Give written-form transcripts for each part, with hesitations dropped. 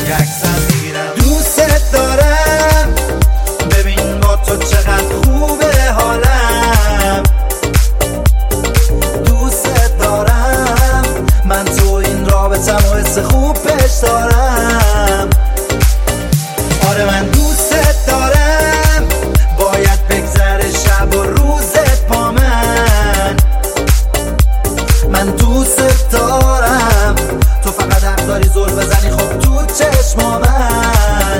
یه عکسم میگیرم. دوست دارم ببین با تو چقدر خوبه حالم. دوست دارم من تو این رابطم و حس خوب پیش دارم. آره من دوست دارم باید بگذره شب و روزت با من دوست دارم. تو فقط حق داری زل بزنی خب تو چشما من.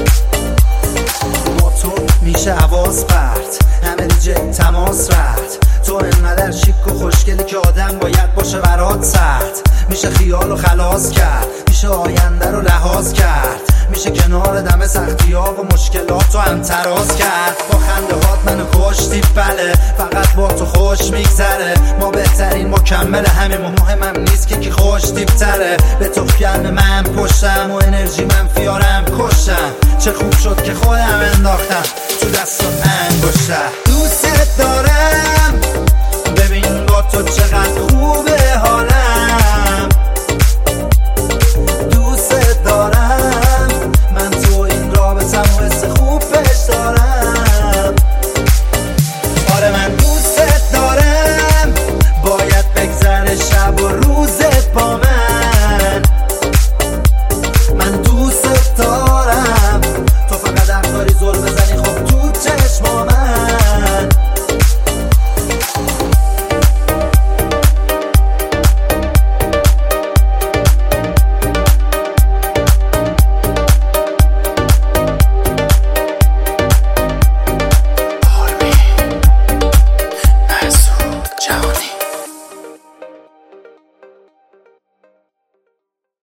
با تو میشه حواس پرت همه دیجه تماس رفت. تو انقدر شیک و خوشگلی که آدم باید باشه برات سخت. میشه خیال و خلاص کرد، میشه آینده رو لحاظ کرد، میشه کنار دم سختی ها و مشکلات رو هم تراز کرد. با خنده هات منو کشتی بله، فقط با تو خوش میگذره. ما بهترین مکمل همیم و مهمم نیست که کی خوش تیپتره. به تو گرم من پشتم و انرژی منفیارم کشتم. چه خوب شد که خودم انداختم تو دست و انگشتم. دوست دارم ببین با تو چقدر خوب